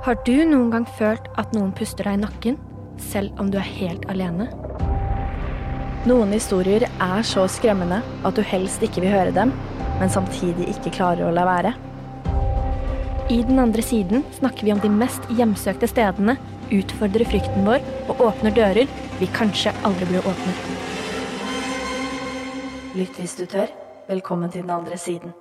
Har du noen gang følt at noen puster deg i nakken, selv om du er helt alene? Noen historier er så skremmende at du helst ikke vil høre dem, men samtidig ikke klarer å la være. I Den andre siden snakker vi om de mest hjemsøkte stedene, utfordrer frykten vår og åpner dører vi kanskje aldri burde åpnet. Lytt hvis du tør. Velkommen til Den andre siden.